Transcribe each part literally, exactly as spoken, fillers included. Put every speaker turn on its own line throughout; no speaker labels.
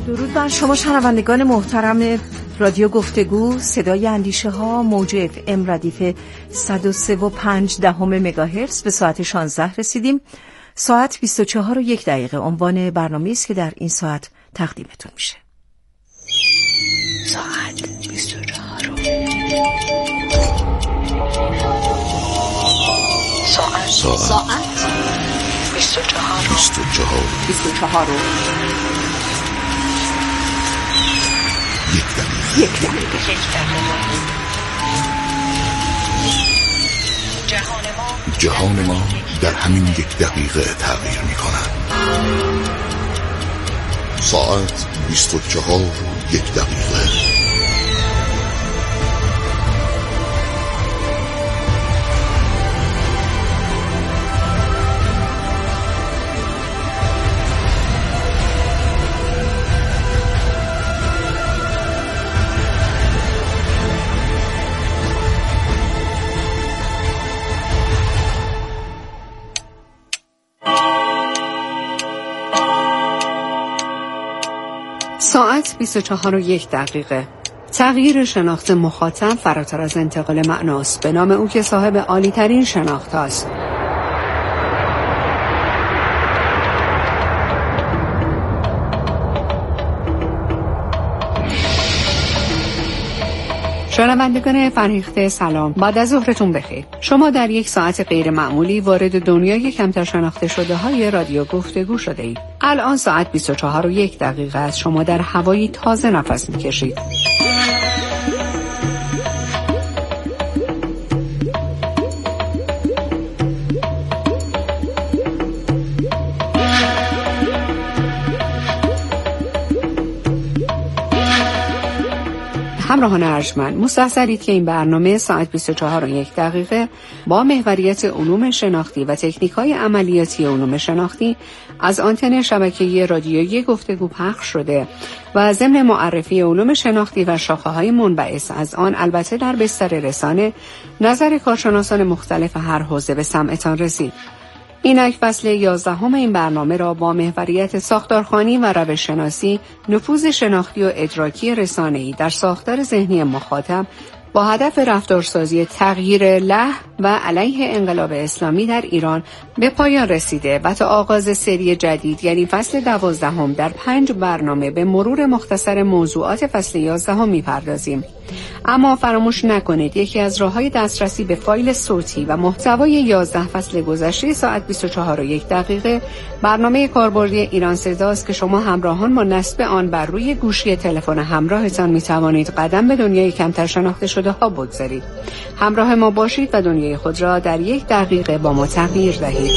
درود بر شما شنوندگان محترم رادیو گفتگو، صدای اندیشه ها، موج اف ام ردیف صد و سه و پنج دهم مگاهرتز. به ساعت شانزده رسیدیم. ساعت بیست و چهار و یک دقیقه عنوان برنامه است که در این ساعت تقدیمتون میشه. ساعت بیست و چهار و ساعت ساعت بیست و چهار بیست و چهار بیست و چهار و یک دقیقه یک دقیقه یک دقیقه. جهان ما جهان ما در همین یک دقیقه تغییر می کند. ساعت بیست و چهار و یک دقیقه.
ساعت بیست و چهار و یک دقیقه. تغییر شناخت مخاطب فراتر از انتقال معناست، به نام او که صاحب عالی ترین شناخت است. شنوندگان فرهیخته سلام، بعد از ظهرتون بخیر. شما در یک ساعت غیر معمولی وارد دنیای کمتر شناخته شده های رادیو گفتگو شده اید. الان ساعت بیست و چهار و یک دقیقه است. شما در هوایی تازه نفس میکشید. همراهان ارجمند، مستحضرید که این برنامه ساعت بیست و چهار و یک دقیقه با محوریت علوم شناختی و تکنیک‌های عملیاتی علوم شناختی از آنتن شبکه‌ای رادیویی گفتگو پخش شده و ضمن معرفی علوم شناختی و شاخه‌های منبعث از آن، البته در بستر رسانه، نظر کارشناسان مختلف هر حوزه به سمعتان رسید. اینک فصل یازدهم این برنامه را با محوریت ساختارخوانی و روش‌شناسی، نفوذ شناختی و ادراکی رسانه‌ای در ساختار ذهنی مخاطب با هدف رفتارسازی تغییر له و علیه انقلاب اسلامی در ایران به پایان رسیده و تا آغاز سری جدید یعنی فصل دوازدهم در پنج برنامه به مرور مختصر موضوعات فصل یازدهم می‌پردازیم. اما فراموش نکنید یکی از راه‌های دسترسی به فایل صوتی و محتوای یازده فصل گذشته ساعت بیست و چهار و یک دقیقه برنامه کاربردی ایران صداست که شما همراهان با نصب آن بر روی گوشی تلفن همراهتان می‌توانید قدم به دنیای کمتر شناخته شده ها بگذارید. همراه ما باشید و دنیای خود را در یک دقیقه با ما تغییر دهید.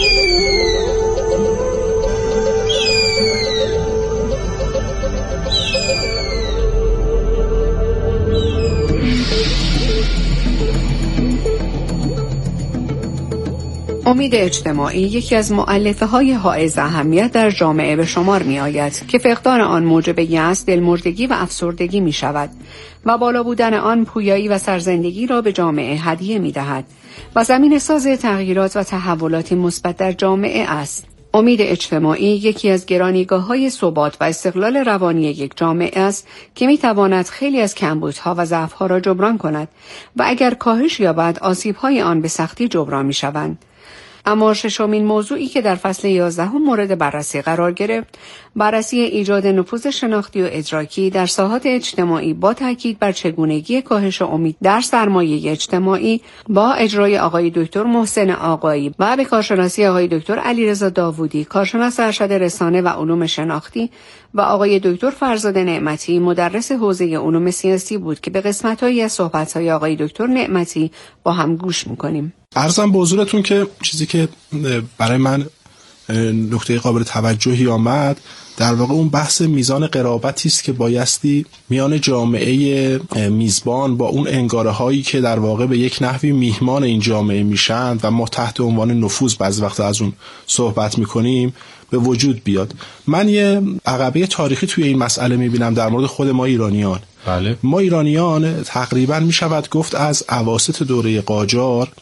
امید اجتماعی یکی از مؤلفه‌های حائز اهمیت در جامعه به شمار می‌آید که فقدان آن موجب یأس، دلمردگی و افسردگی می‌شود و بالا بودن آن پویایی و سرزندگی را به جامعه هدیه می‌دهد و زمینه‌ساز تغییرات و تحولاتی مثبت در جامعه است. امید اجتماعی یکی از گرانیگاه‌های ثبات و استقلال روانی یک جامعه است که می‌تواند خیلی از کمبودها و ضعف‌ها را جبران کند و اگر کاهش یابد آسیب‌های آن به سختی جبران می‌شوند. اما ششمین موضوعی که در فصل یازدهم مورد بررسی قرار گرفت، بررسی ایجاد نفوذ شناختی و ادراکی در ساحات اجتماعی با تاکید بر چگونگی کاهش امید در سرمایه اجتماعی با اجرای آقای دکتر محسن آقایی و به کارشناسی آقای دکتر علیرضا داوودی، کارشناس ارشد رسانه و علوم شناختی، و آقای دکتر فرزاد نعمتی، مدرس حوزه علوم سیاسی بود که به قسمت‌هایی از صحبت‌های آقای دکتر نعمتی با هم گوش می‌کنیم.
عرضم به حضورتون که چیزی که برای من نکته قابل توجهی آمد در واقع اون بحث میزان قرابتی است که بایستی میان جامعه میزبان با اون انگاره هایی که در واقع به یک نحوی میهمان این جامعه میشن و ما تحت عنوان نفوذ بعضی وقت از اون صحبت میکنیم به وجود بیاد. من یه عقبه تاریخی توی این مسئله میبینم در مورد خود ما ایرانیان.
بله.
ما ایرانیان تقریبا میشود گفت از اواسط دوره قاجار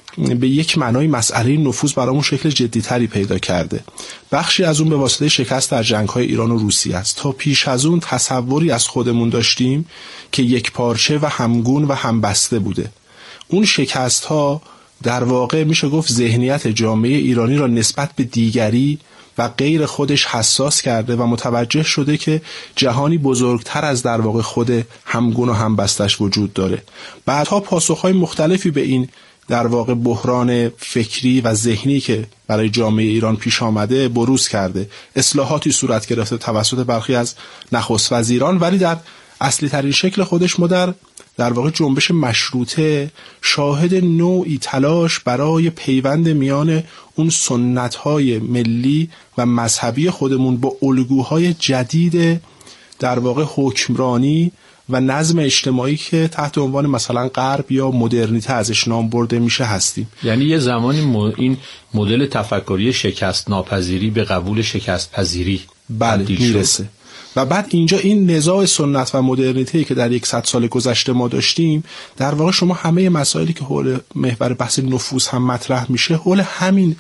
به یک معنای مسئله نفوذ برامون شکل جدی‌تری پیدا کرده. بخشی از اون به واسطه شکست در جنگ‌های ایران و روسیه است. تا پیش از اون تصوری از خودمون داشتیم که یک پارچه و همگون و همبسته بوده. اون شکست‌ها در واقع میشه گفت ذهنیت جامعه ایرانی را نسبت به دیگری و غیر خودش حساس کرده و متوجه شده که جهانی بزرگتر از در واقع خود همگون و همبستش وجود داره. بعدها پاسخهای مختلفی به این در واقع بحران فکری و ذهنی که برای جامعه ایران پیش آمده بروز کرده. اصلاحاتی صورت گرفته توسط برخی از نخست وزیران، ولی در اصلی ترین شکل خودش ما در در واقع جنبش مشروطه شاهد نوعی تلاش برای پیوند میان اون سنت‌های ملی و مذهبی خودمون با الگوهای جدید در واقع حکمرانی و نظم اجتماعی که تحت عنوان مثلا غرب یا مدرنیته ازش نام برده میشه هستیم.
یعنی یه زمانی م... این مدل تفکری شکست ناپذیری به قبول شکست پذیری
بله میرسه. و بعد اینجا این نزاع سنت و مدرنیته که در صد سال گذشته ما داشتیم، در واقع شما همه مسائلی که حول محور بحث نفوذ هم مطرح میشه حول همین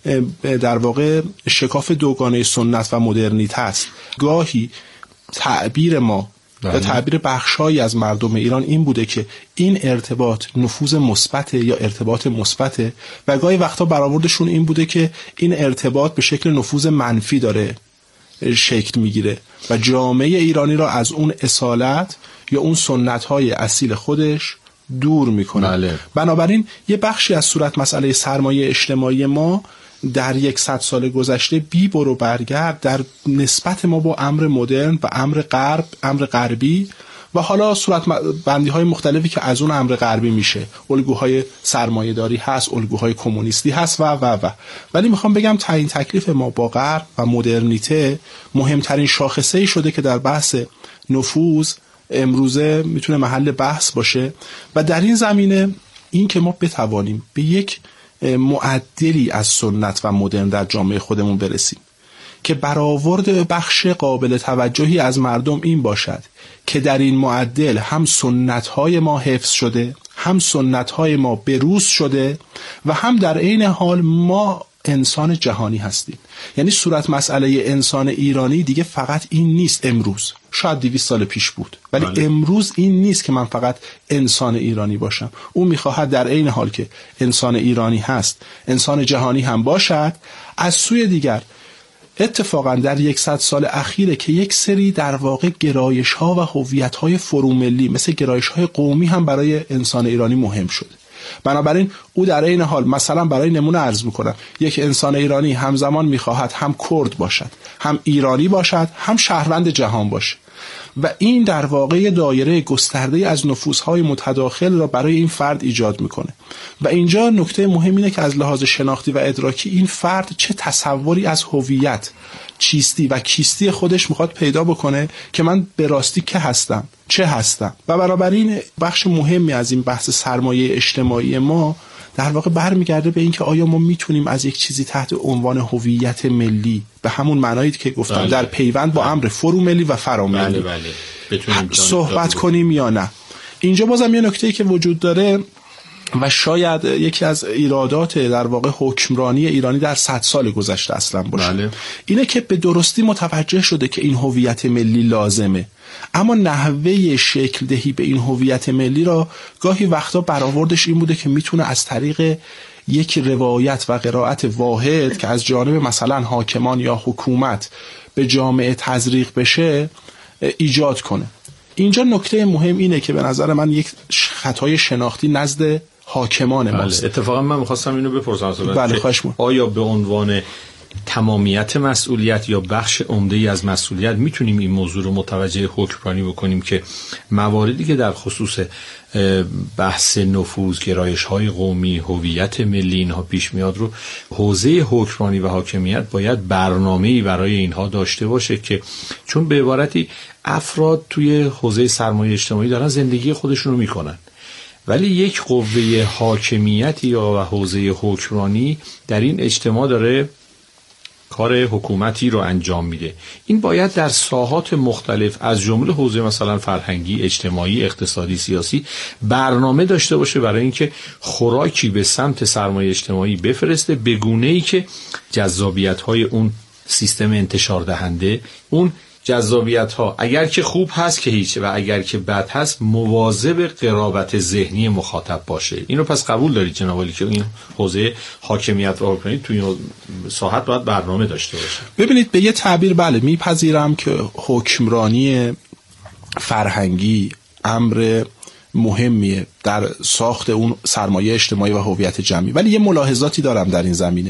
در واقع شکاف دوگانه سنت و مدرنیته است. گاهی تعبیر ما و تعبیر بخشایی از مردم ایران این بوده که این ارتباط نفوذ مثبت یا ارتباط مثبته، و گاهی وقتا برآوردشون این بوده که این ارتباط به شکل نفوذ منفی داره شکل میگیره و جامعه ایرانی را از اون اصالت یا اون سنت‌های اصیل خودش دور میکنه.
بله.
بنابراین یه بخشی از صورت مسئله سرمایه اجتماعی ما در یک صد سال گذشته بی برو برگرد در نسبت ما با امر مدرن و امر غرب، امر غربی و حالا صورت بندی های مختلفی که از اون امر غربی میشه، الگوهای سرمایه داری هست، الگوهای کمونیستی هست و و و ولی میخوام بگم تعیین تکلیف ما با غرب و مدرنیته مهمترین شاخصه‌ای شده که در بحث نفوذ امروزه میتونه محل بحث باشه. و در این زمینه این که ما بتوانیم به یک معدلی از سنت و مدرن در جامعه خودمون برسیم که برآورد بخش قابل توجهی از مردم این باشد که در این معدل هم سنت‌های ما حفظ شده، هم سنت‌های ما بروز شده و هم در عین حال ما انسان جهانی هستیم. یعنی صورت مسئله انسان ایرانی دیگه فقط این نیست امروز، شاید دویست سال پیش بود، ولی بله. امروز این نیست که من فقط انسان ایرانی باشم. او میخواهد در عین حال که انسان ایرانی هست انسان جهانی هم باشد. از سوی دیگر اتفاقا در یکصد سال اخیره که یک سری در واقع گرایش ها و هویت های فروملی مثل گرایش های قومی هم برای انسان ایرانی مهم شد. بنابراین او در این حال مثلا برای نمونه عرض میکنم یک انسان ایرانی همزمان میخواهد هم کرد باشد، هم ایرانی باشد، هم شهروند جهان باشد و این در واقع دایره گسترده از نفوذهای متداخل را برای این فرد ایجاد میکنه. و اینجا نکته مهم اینه که از لحاظ شناختی و ادراکی این فرد چه تصوری از هویت، چیستی و کیستی خودش میخواد پیدا بکنه که من به راستی که هستم، چه هستم. و بنابراین بخش مهمی از این بحث سرمایه اجتماعی ما در واقع برمیگرده به این که آیا ما میتونیم از یک چیزی تحت عنوان هویت ملی به همون معنایی که گفتم بله. در پیوند با امر فروملی و فراملی
بله بله.
صحبت کنیم یا نه. اینجا بازم یه نکته‌ای که وجود داره و شاید یکی از ایرادات در واقع حکمرانی ایرانی در صد سال گذشته اصلا باشه بله. اینه که به درستی متوجه شده که این هویت ملی لازمه، اما نحوه شکل دهی به این هویت ملی را گاهی وقتا برآوردش این بوده که میتونه از طریق یک روایت و قرائت واحد که از جانب مثلا حاکمان یا حکومت به جامعه تزریق بشه ایجاد کنه. اینجا نکته مهم اینه که به نظر من یک خطای شناختی نزد حاکمان ماست.
بله. اتفاقا من می‌خواستم اینو بپرسم
بله خواهش می‌کنم.
آیا به عنوان تمامیت مسئولیت یا بخش عمده‌ای از مسئولیت میتونیم این موضوع رو متوجه حکمرانی بکنیم که مواردی که در خصوص بحث نفوذ، گرایش‌های قومی، هویت ملی اینها پیش میاد رو حوزه حکمرانی و حاکمیت باید برنامه‌ای برای اینها داشته باشه که چون به عبارتی افراد توی حوزه سرمایه اجتماعی دارن زندگی خودشون رو میکنن، ولی یک قوه حاکمیتی یا حوزه حکمرانی در این اجتماع داره کار حکومتی رو انجام میده. این باید در ساحات مختلف از جمله حوزه مثلا فرهنگی، اجتماعی، اقتصادی، سیاسی برنامه داشته باشه برای اینکه خوراکی به سمت سرمایه اجتماعی بفرسته به گونه‌ای که جذابیت‌های اون سیستم انتشار دهنده، اون جذابیت ها اگر که خوب هست که هیچ و اگر که بد هست مواظب قرابت ذهنی مخاطب باشه. اینو پس قبول دارید جناب عالی که این حوزه حاکمیت و حکمرانی توی ساحت باید برنامه داشته باشه؟
ببینید به یه تعبیر بله میپذیرم که حکمرانی فرهنگی امر مهمیه در ساخت اون سرمایه اجتماعی و هویت جمعی، ولی یه ملاحظاتی دارم در این زمینه.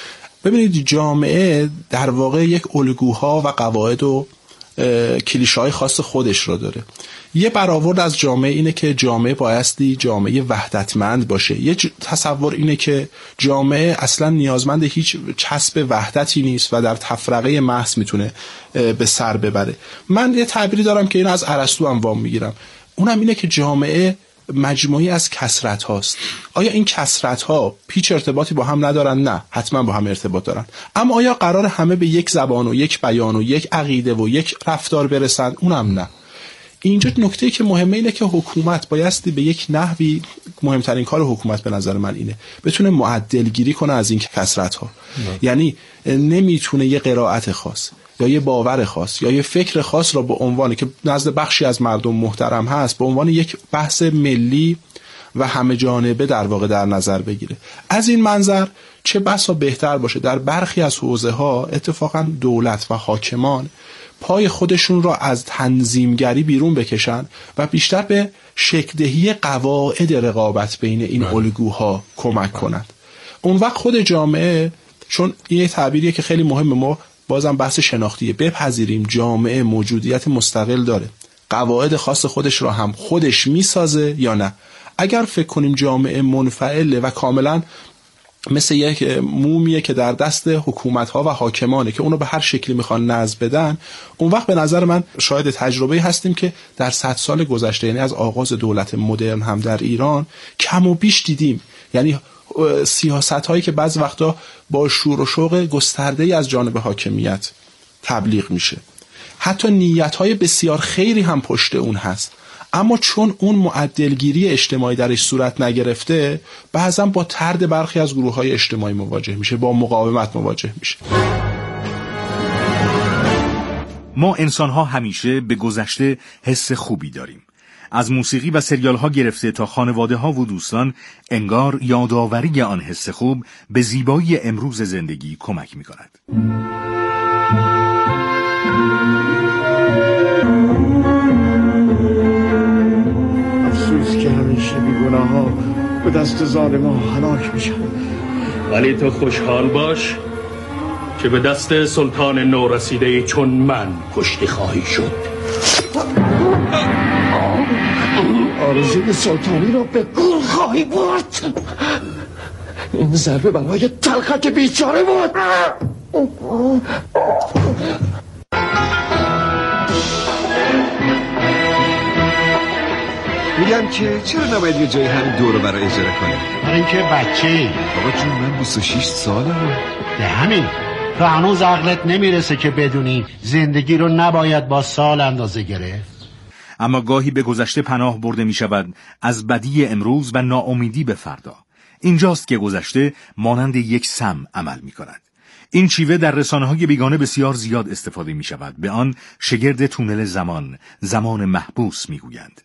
ببینید جامعه در واقع یک الگوها و قواعد و کلیشه‌های خاص خودش رو داره. یه برآورد از جامعه اینه که جامعه بایستی جامعه وحدتمند باشه. یه تصور اینه که جامعه اصلا نیازمند هیچ چسب وحدتی نیست و در تفرقه محض میتونه به سر ببره. من یه تعبیری دارم که اینو از ارسطو هم وام میگیرم، اونم اینه که جامعه مجموعی از کثرت هاست. آیا این کثرت ها هیچ ارتباطی با هم ندارن؟ نه، حتما با هم ارتباط دارن. اما آیا قرار همه به یک زبان و یک بیان و یک عقیده و یک رفتار برسن؟ اونم نه. اینجا نکته‌ای که مهمه اینه که حکومت بایستی به یک نحوی، مهمترین کار حکومت به نظر من اینه، بتونه معدل گیری کنه از این کثرت ها. یعنی نمیتونه یه قرائت خاص یا یه باور خاص یا یه فکر خاص را به عنوانی که نزد بخشی از مردم محترم هست به عنوان یک بحث ملی و همه جانبه در واقع در نظر بگیره. از این منظر چه بسا بهتر باشه در برخی از حوزه ها اتفاقا دولت و حاکمان پای خودشون را از تنظیمگری بیرون بکشن و بیشتر به شکل‌دهی قواعد رقابت بین این الگوها کمک کنند. اون وقت خود جامعه، چون این یه تعبیریه که خیلی مهمه، ما بازم بحث شناختیه، بپذیریم جامعه موجودیت مستقل داره، قواعد خاص خودش را هم خودش میسازه یا نه. اگر فکر کنیم جامعه منفعله و کاملا مثل یک مومیه که در دست حکومت‌ها و حاکمانه که اونو به هر شکلی میخوان نظم بدن، اون وقت به نظر من شاید تجربه هستیم که در صد سال گذشته، یعنی از آغاز دولت مدرن هم در ایران کم و بیش دیدیم. یعنی سیاست هایی که بعض وقتا با شور و شوق گسترده‌ای از جانب حاکمیت تبلیغ میشه، حتی نیت های بسیار خیری هم پشت اون هست، اما چون اون معدلگیری اجتماعی درش صورت نگرفته بعضا با طرد برخی از گروه های اجتماعی مواجه میشه، با مقاومت مواجه میشه.
ما انسان ها همیشه به گذشته حس خوبی داریم. از موسیقی و سریال ها گرفته تا خانواده ها و دوستان، انگار یادآوری آن حس خوب به زیبایی امروز زندگی کمک می کند.
افسوس که همیشه بیگناه ها به دست ظالم ها هلاک میشن.
ولی تو خوشحال باش که به دست سلطان نورسیده چون من کشته خواهی شد.
آرزوی سلطانی را به گور خواهی برد. این ضربه برای تلخک بیچاره بود.
میگم که چرا نباید یه جایی همین دور رو برای اجاره کنیم؟
برای اینکه بچه‌ای.
بابا جون من بیست و شش سالمه.
ده همین تو هنوز عقلت نمیرسه که بدونی زندگی رو نباید با سال اندازه گرفت.
اما گاهی به گذشته پناه برده می شود از بدی امروز و ناامیدی به فردا. اینجاست که گذشته مانند یک سم عمل می کند. این شیوه در رسانه‌های بیگانه بسیار زیاد استفاده می شود. به آن شگرد تونل زمان، زمان محبوس می گویند.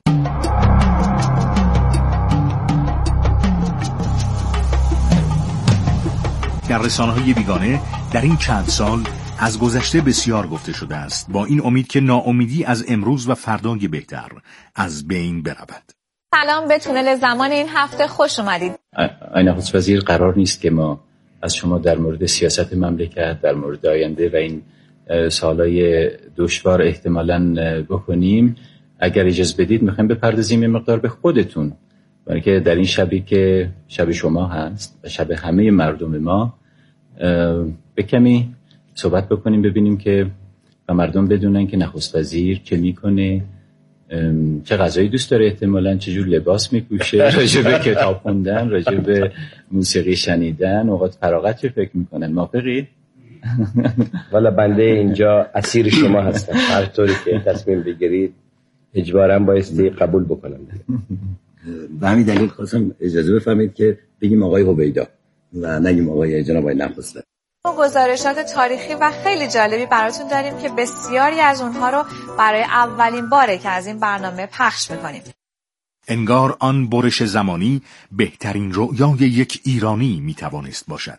در رسانه‌های بیگانه در این چند سال از گذشته بسیار گفته شده است، با این امید که ناامیدی از امروز و فردای بهتر از بین برود.
سلام به تونل زمان این هفته خوش اومدید.
آقای نخست وزیر، قرار نیست که ما از شما در مورد سیاست مملکت، در مورد آینده و این سالهای دشوار احتمالاً بکنیم. اگر اجازه بدید میخوایم بپردازیم یه مقدار به خودتون، برای که در این شبی که شب شما هست و شب همه مردم ما به کمی صحبت بکنیم، ببینیم که و مردم بدونن که نخست وزیر چه میکنه، چه غذایی دوست داره، احتمالاً چه جور لباس میپوشه، راجع به کتاب خوندن، راجع به موسیقی شنیدن، اوقات فراغت چه فکر میکنن. موافقید؟
والا بنده اینجا اسیر شما هستم، هر طوری که تصمیم بگیرید اجباراً بایستی قبول بکنم.
به همین دلیل خواستم اجازه بفرمایید که بگیم آقای هویدا و نگیم آقای جناب آقای نخست‌وزیر.
ما گزارشات تاریخی و خیلی جالبی براتون داریم که بسیاری از اونها رو برای اولین باره که از این برنامه پخش میکنیم.
انگار آن برش زمانی بهترین رؤیای یک ایرانی میتوانست باشد.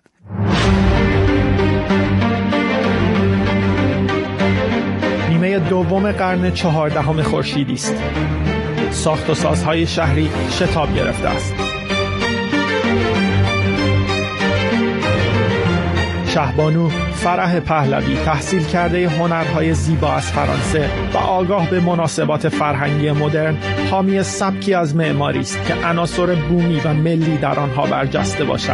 نیمه دوم قرن چهاردهم خورشیدی است. ساخت و سازهای شهری شتاب گرفته است. شهبانو فرح پهلوی تحصیل کرده هنرهای زیبا از فرانسه و آگاه به مناسبات فرهنگی مدرن، حامی سبکی از معماری است که عناصر بومی و ملی در آنها برجسته باشد.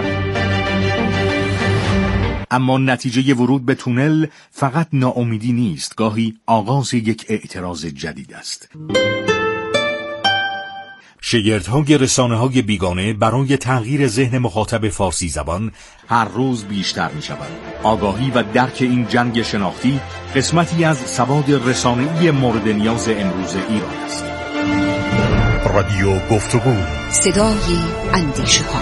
اما نتیجه ورود به تونل فقط ناامیدی نیست، گاهی آغاز یک اعتراض جدید است. شگردهای رسانه‌های بیگانه برای تغییر ذهن مخاطب فارسی زبان هر روز بیشتر می شود. آگاهی و درک این جنگ شناختی قسمتی از سواد رسانه‌ای مورد نیاز امروز ایران است.
رادیو گفتگو،
صدای اندیشه‌ها.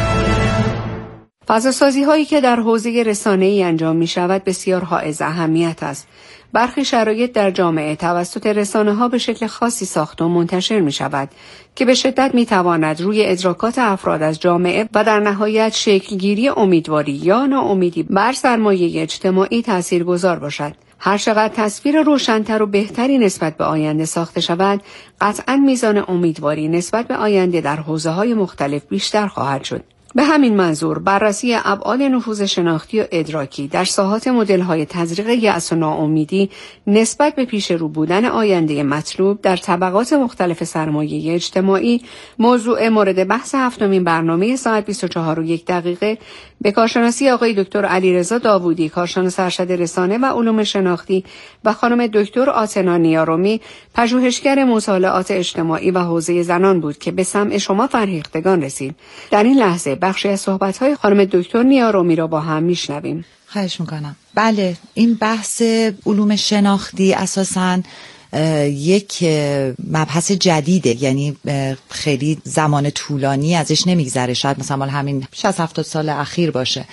فضاسازی هایی که در حوزه رسانه‌ای انجام می شود بسیار حائز اهمیت است. برخی شرایط در جامعه توسط رسانه‌ها به شکل خاصی ساخته و منتشر می شود که به شدت می تواند روی ادراکات افراد از جامعه و در نهایت شکلگیری امیدواری یا ناامیدی بر سرمایه اجتماعی تاثیرگذار باشد. هر چقدر تصویر روشن‌تر و بهتری نسبت به آینده ساخته شود، قطعاً میزان امیدواری نسبت به آینده در حوزه‌های مختلف بیشتر خواهد شد. به همین منظور بررسی ابعاد نفوذ شناختی و ادراکی در ساحات مدل‌های تزریق یأس و ناامیدی نسبت به پیش رو بودن آینده مطلوب در طبقات مختلف سرمایه اجتماعی موضوع مورد بحث هفتمین برنامه ساعت بیست و چهار و یک دقیقه به کارشناسی آقای دکتر علیرضا داوودی، کارشناس ارشد رسانه و علوم شناختی، و خانم دکتر آتنا نیارومی، پژوهشگر مطالعات اجتماعی و حوزه زنان بود که به سمع شما فرهیختگان رسید. در این لحظه بخشی از صحبت‌های خانم دکتر نیارومی را با هم میشنویم.
خواهش میکنم. بله، این بحث علوم شناختی اساساً یک مبحث جدیده، یعنی خیلی زمان طولانی ازش نمیگذره، شاید مثلا همین شصت هفتاد سال اخیر باشه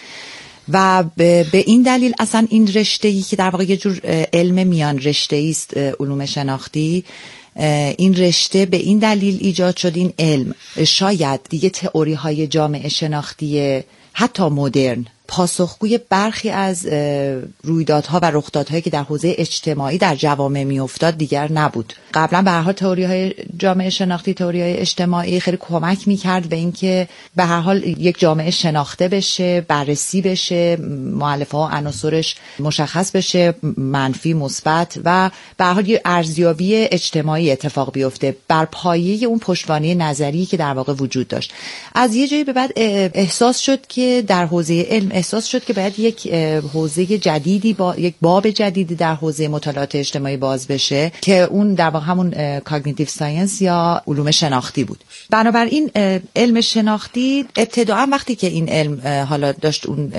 و به این دلیل اصلا این رشته‌ای که در واقع یه جور علم میان رشته‌ای است، علوم شناختی، این رشته به این دلیل ایجاد شد. این علم شاید دیگه تئوری های جامعه شناختی حتی مدرن پاسخگوی برخی از رویدادها و رخدادهایی که در حوزه اجتماعی در جوامع میافتاد دیگر نبود. قبلا به هر حال تئوری‌های جامعه شناختی، تئوری‌های اجتماعی خیلی کمک می‌کرد به اینکه به هر حال یک جامعه شناخته بشه، بررسی بشه، مؤلفه‌ها و عناصرش مشخص بشه، منفی، مثبت، و به هر حال یه ارزیابی اجتماعی اتفاق بیفته بر پایه اون پشتوانه نظری که در واقع وجود داشت. از یه جایی به بعد احساس شد که در حوزه علم احساس شد که باید یک حوزه جدیدی با یک باب جدیدی در حوزه مطالعات اجتماعی باز بشه که اون در واقع همون کاگنیتیو ساینس یا علوم شناختی بود. بنابراین علم شناختی ابتداعا وقتی که این علم حالا داشت اون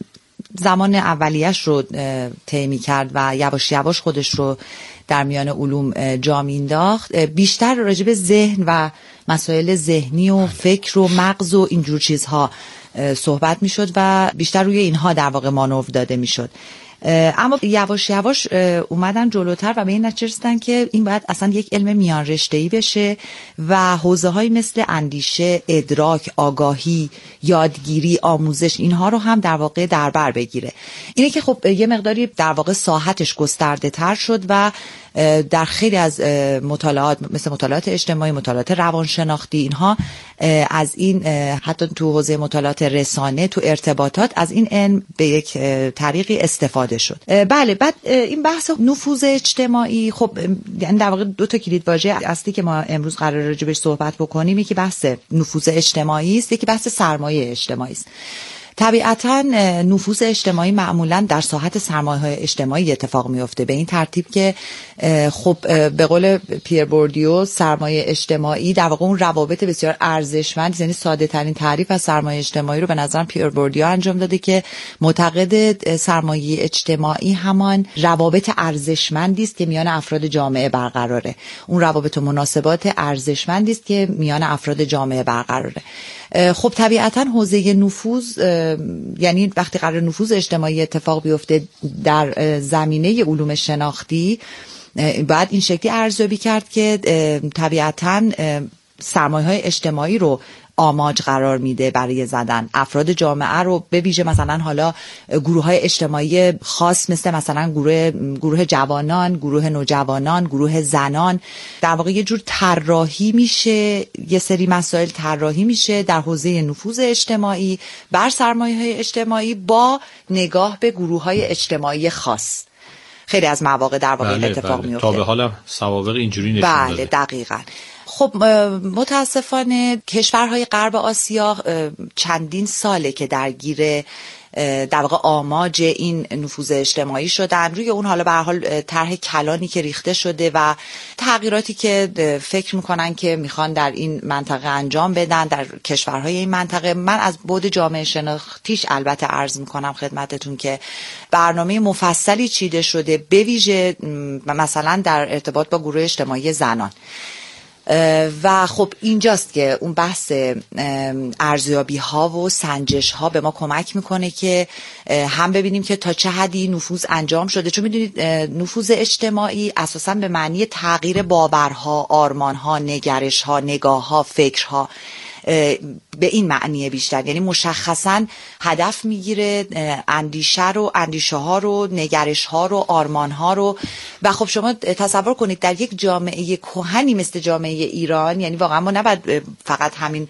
زمان اولیش رو طی می‌کرد و یواش یواش خودش رو در میان علوم جا مینداخت، بیشتر راجع به ذهن و مسائل ذهنی و فکر و مغز و اینجور چیزها صحبت میشد و بیشتر روی اینها در واقع مانور داده میشد. اما یواش یواش اومدن جلوتر و به این نتیجه رسیدن که این باید اصلا یک علم میان رشته‌ای بشه و حوزه‌های مثل اندیشه، ادراک، آگاهی، یادگیری، آموزش، اینها رو هم در واقع در بر بگیره. اینه که خب یه مقداری در واقع ساحتش گسترده تر شد و در خیلی از مطالعات مثل مطالعات اجتماعی، مطالعات روانشناختی، اینها از این حتی تو حوزه مطالعات رسانه، تو ارتباطات از این علم به یک طریقی استفاده شد. بله، بعد این بحث نفوذ اجتماعی، خب یعنی در واقع دو تا کلیدواژه اصلی که ما امروز قراره راجع بهش صحبت بکنیم، یکی بحث نفوذ اجتماعی است، یکی بحث سرمایه اجتماعی است. طبیعتاً نفوذ اجتماعی معمولاً در ساحت سرمایه‌های اجتماعی اتفاق میفته، به این ترتیب که خب به قول پیر بوردیو سرمایه اجتماعی در واقع اون روابط بسیار ارزشمند، یعنی ساده ترین تعریف از سرمایه اجتماعی رو به نظرم پیر بوردیو انجام داده که معتقد سرمایه اجتماعی همان روابط ارزشمندی است که میان افراد جامعه برقراره، اون روابط و مناسبات ارزشمندی است که میان افراد جامعه برقراره. خب طبیعتاً حوزه نفوذ، یعنی وقتی قرار نفوذ اجتماعی اتفاق بیفته در زمینه علوم شناختی، باید این شکلی ارزیابی کرد که طبیعتاً سرمایه‌های اجتماعی رو آماج قرار میده برای زدن افراد جامعه رو، به ویژه مثلا حالا گروه‌های اجتماعی خاص مثل مثلا گروه گروه جوانان، گروه نوجوانان، گروه زنان. در واقع یه جور طراحی میشه، یه سری مسائل طراحی میشه در حوزه نفوذ اجتماعی بر سرمایه‌های اجتماعی با نگاه به گروه‌های اجتماعی خاص. خیلی از مواقع در واقع
بله
اتفاق
بله.
میفته.
تا به حالا سوابق اینجوری نشون داده.
بله دقیقاً. خب متاسفانه کشورهای غرب آسیا چندین ساله که درگیر در واقع آماج این نفوذ اجتماعی شدن، روی اون حالا به هر حال طرح کلانی که ریخته شده و تغییراتی که فکر میکنن که میخوان در این منطقه انجام بدن در کشورهای این منطقه. من از بعد جامعه شناختیش البته عرض میکنم خدمتتون که برنامه مفصلی چیده شده، به ویژه مثلا در ارتباط با گروه اجتماعی زنان. و خب اینجاست که اون بحث ارزیابی ها و سنجش ها به ما کمک میکنه که هم ببینیم که تا چه حدی نفوذ انجام شده، چون میدونید نفوذ اجتماعی اساساً به معنی تغییر باورها، آرمانها، نگرشها، نگاهها، فکرها به این معنی بیشتر، یعنی مشخصاً هدف میگیره اندیشه رو، اندیشه ها رو، نگرش ها رو، آرمان ها رو. و خب شما تصور کنید در یک جامعه کهنی مثل جامعه ایران، یعنی واقعا ما نباید فقط همین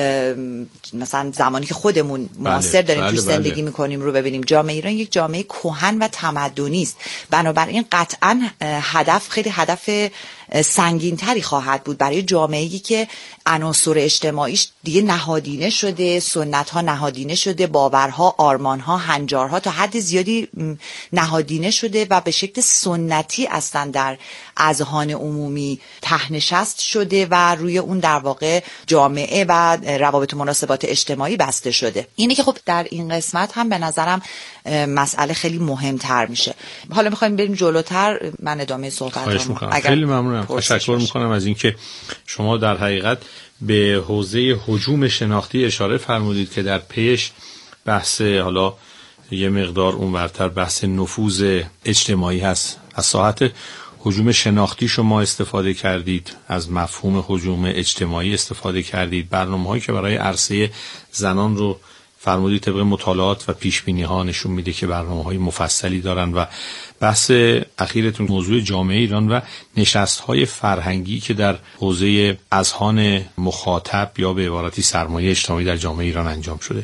مثلا زمانی که خودمون معاصر داریم
بله،
توش
بله.
زندگی میکنیم رو ببینیم. جامعه ایران یک جامعه کهن و تمدنی است، بنابراین قطعاً هدف خیلی هدف سنگین‌تری خواهد بود برای جامعه‌ای که عناصر اجتماعیش دیگه نهادینه شده، سنت‌ها نهادینه شده، باورها، آرمان‌ها، هنجارها تا حد زیادی نهادینه شده و به شکل سنتی اصلا در اذهان عمومی ته‌نشست شده و روی اون در واقع جامعه و روابط مناسبات اجتماعی بسته شده. اینه که خب در این قسمت هم به نظرم مسئله خیلی مهمتر میشه. حالا میخوایم بریم جلوتر، من ادامه صحبتام.
خیلی ممنونم، تشکر میکنم از اینکه شما در حقیقت به حوزه هجوم شناختی اشاره فرمودید که در پیش بحث حالا یه مقدار اونورتر بحث نفوذ اجتماعی هست. از ساحت هجوم شناختی شما استفاده کردید، از مفهوم هجوم اجتماعی استفاده کردید، برنامه‌هایی که برای عرصه زنان رو فرمودید طبق مطالعات و پیشبینی ها نشون میده که برنامه‌های مفصلی دارن. و بحث اخیرتون موضوع جامعه ایران و نشست‌های فرهنگی که در حوزه اذهان مخاطب یا به عبارتی سرمایه اجتماعی در جامعه ایران انجام شده.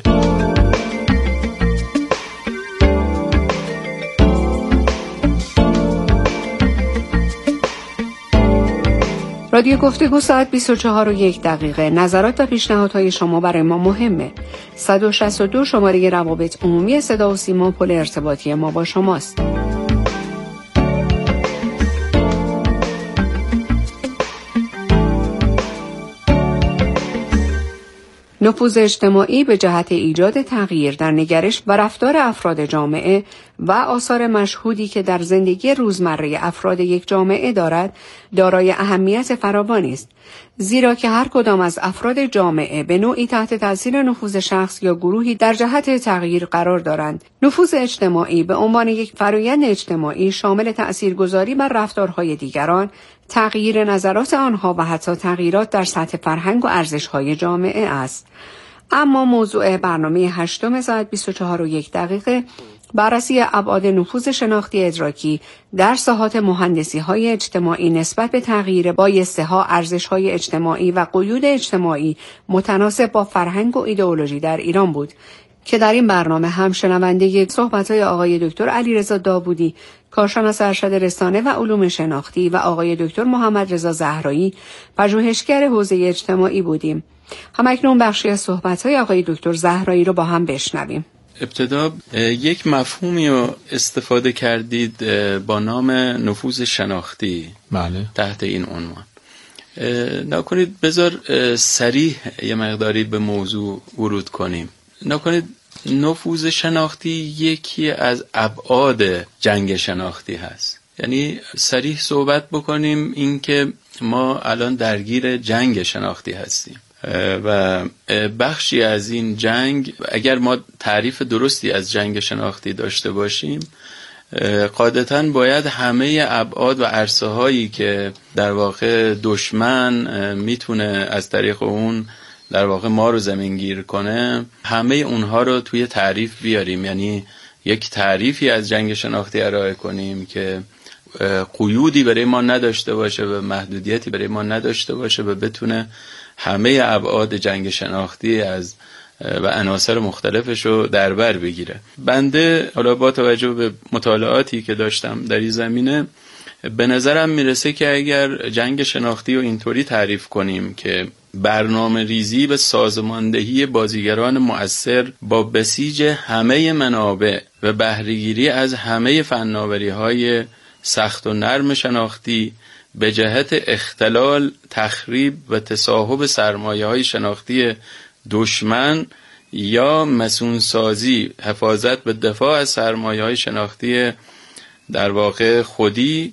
رادیو گفتگو ساعت بیست و چهار و یک دقیقه. نظرات و پیشنهادهای شما برای ما مهمه. صد و شصت و دو شماره روابط عمومی صدا و سیما پل ارتباطی ما با شماست. نفوذ اجتماعی به جهت ایجاد تغییر در نگرش و رفتار افراد جامعه و آثار مشهودی که در زندگی روزمره افراد یک جامعه دارد، دارای اهمیت فراوانی است، زیرا که هر کدام از افراد جامعه به نوعی تحت تاثیر نفوذ شخص یا گروهی در جهت تغییر قرار دارند. نفوذ اجتماعی به عنوان یک فرآیند اجتماعی شامل تأثیرگذاری بر رفتارهای دیگران، تغییر نظرات آنها و حتی تغییرات در سطح فرهنگ و ارزش‌های جامعه است. اما موضوع برنامه هشتم ساعت بیست و چهار و یک دقیقه بررسی ابعاد نفوذ شناختی ادراکی در ساحات مهندسی‌های اجتماعی نسبت به تغییر بایسته‌ها، ارزش‌های اجتماعی و قیود اجتماعی متناسب با فرهنگ و ایدئولوژی در ایران بود که در این برنامه هم شنونده صحبت‌های آقای دکتر علیرضا داوودی، کارشناس ارشد رسانه و علوم شناختی و آقای دکتر محمد رضا زهرایی، پژوهشگر حوزه اجتماعی بودیم. همکنون بخشی از صحبت‌های آقای دکتر زهرایی رو با هم بشنویم.
ابتدا یک مفهومی رو استفاده کردید با نام نفوذ شناختی.
بله.
تحت این عنوان نکنید بذار صریح یه مقداری به موضوع ورود کنیم. نکنید نفوذ شناختی یکی از ابعاد جنگ شناختی هست. یعنی صریح صحبت بکنیم این که ما الان درگیر جنگ شناختی هستیم و بخشی از این جنگ، اگر ما تعریف درستی از جنگ شناختی داشته باشیم، قاعدتاً باید همه ابعاد و عرصه هایی که در واقع دشمن میتونه از طریق اون در واقع ما رو زمینگیر کنه، همه اونها رو توی تعریف بیاریم. یعنی یک تعریفی از جنگ شناختی ارائه کنیم که قیودی برای ما نداشته باشه و محدودیتی برای ما نداشته باشه و بتونه همه ابعاد جنگ شناختی از و عناصر مختلفش رو در بر بگیره. بنده حالا با توجه به مطالعاتی که داشتم در این زمینه به نظرم میرسه که اگر جنگ شناختی رو اینطوری تعریف کنیم که برنامه ریزی و سازماندهی بازیگران مؤثر با بسیج همه منابع و بهره‌گیری از همه فناوری‌های سخت و نرم شناختی به جهت اختلال، تخریب و تصاحب سرمایه‌های شناختی دشمن یا مسئول‌سازی، حفاظت به دفاع از سرمایه‌های شناختی در واقع خودی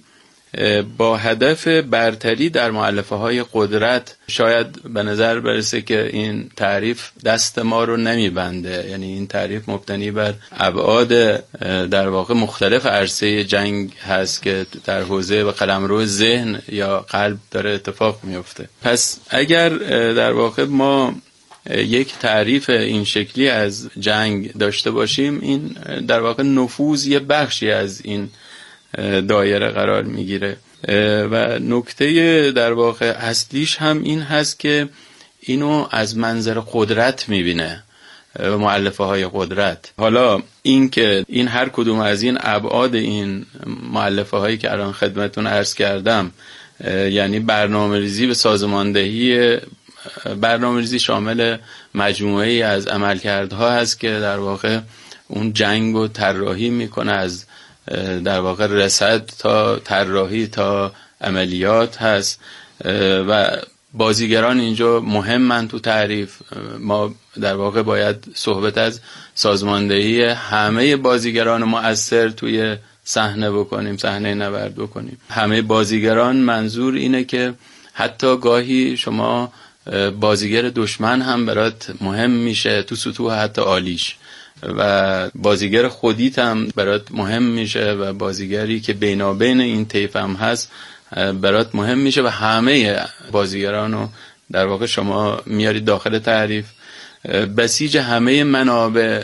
با هدف برتری در مؤلفه‌های قدرت، شاید به نظر برسه که این تعریف دست ما رو نمیبنده. یعنی این تعریف مبتنی بر ابعاد در واقع مختلف عرصه جنگ هست که در حوزه و قلمرو ذهن یا قلب داره اتفاق میفته. پس اگر در واقع ما یک تعریف این شکلی از جنگ داشته باشیم، این در واقع نفوذ یه بخشی از این دایره قرار میگیره و نکته در واقع اصلیش هم این هست که اینو از منظر قدرت میبینه، مؤلفه های قدرت. حالا این که این هر کدوم از این ابعاد این مؤلفه هایی که الان خدمتتون عرض کردم، یعنی برنامه‌ریزی و سازماندهی، برنامه‌ریزی شامل مجموعه‌ای از عملکردها هست که در واقع اون جنگ رو طراحی میکنه، از در واقع رصد تا طراحی تا عملیات هست و بازیگران اینجا مهمن تو تعریف. ما در واقع باید صحبت از سازماندهی همه بازیگران مؤثر توی صحنه بکنیم، صحنه نبرد بکنیم. همه بازیگران منظور اینه که حتی گاهی شما بازیگر دشمن هم برات مهم میشه تو سطوح حتی عالیش و بازیگر خودیت هم برات مهم میشه و بازیگری که بینابین این طیف هم هست برات مهم میشه و همه بازیگرانو در واقع شما میارید داخل تعریف. بسیج همه منابع،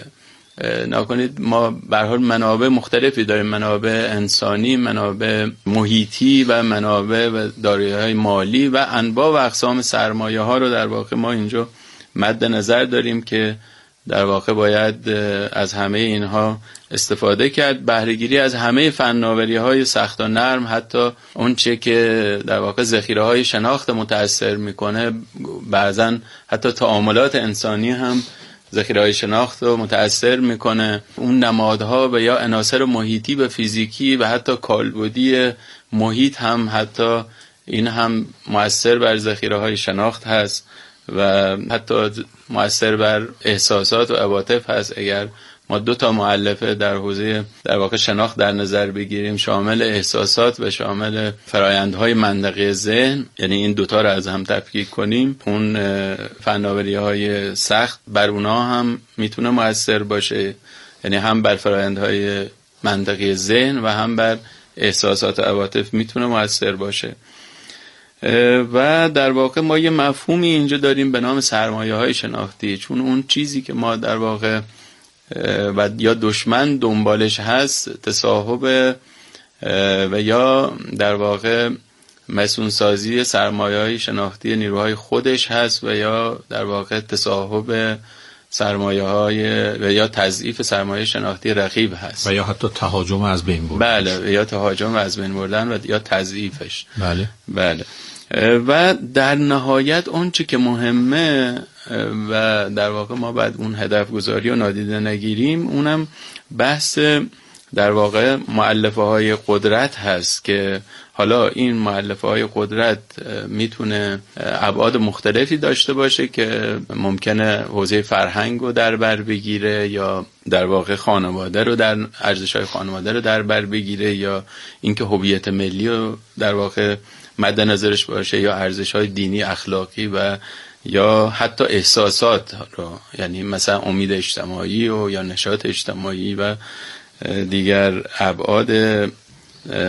نکنید ما به هر حال منابع مختلفی داریم، منابع انسانی، منابع محیطی و منابع و دارایی‌های مالی و انواع و اقسام سرمایه ها رو در واقع ما اینجا مد نظر داریم که در واقع باید از همه اینها استفاده کرد. بهره‌گیری از همه فناوری‌های سخت و نرم، حتی اون چه که در واقع ذخیره‌های شناخت متأثر میکنه، بعضاً حتی تعاملات انسانی هم ذخیره‌های شناخت رو متأثر میکنه. اون نمادها و یا عناصر محیطی و فیزیکی و حتی کالبدی محیط هم حتی این هم مؤثر بر ذخیره‌های شناخت هست و حتی مؤثر بر احساسات و عواطف هست. اگر ما دو تا مؤلفه در حوزه در واقع شناخت در نظر بگیریم، شامل احساسات و شامل فرایندهای منطقی ذهن، یعنی این دوتا رو از هم تفکیک کنیم، اون فناوری‌های سخت بر اونا هم میتونه مؤثر باشه، یعنی هم بر فرایندهای منطقی ذهن و هم بر احساسات و عواطف میتونه مؤثر باشه. و در واقع ما یه مفهومی اینجا داریم به نام سرمایه‌های شناختی، چون اون چیزی که ما در واقع و یا دشمن دنبالش هست تصاحب و یا در واقع مسئول‌سازی سرمایه‌های شناختی نیروهای خودش هست و یا در واقع تصاحب سرمایه‌های و یا تضعیف سرمایه شناختی رقیب هست
و یا حتی تهاجم از بین بردن.
بله، یا تهاجم از بین بردن و یا تضعیفش.
بله
بله
و در نهایت اون چی که مهمه و در واقع ما بعد اون هدف گذاری رو نادیده نگیریم، اونم بحث در واقع مؤلفه های قدرت هست که حالا این مؤلفه های قدرت میتونه ابعاد مختلفی داشته باشه که ممکنه حوزه فرهنگ رو در بر بگیره یا در واقع خانواده رو در ارزش های خانواده رو در بر بگیره یا اینکه هویت ملی رو در واقع مد نظرش باشه یا ارزش های دینی اخلاقی و یا حتی احساسات رو، یعنی مثلا امید اجتماعی و یا نشاط اجتماعی و دیگر ابعاد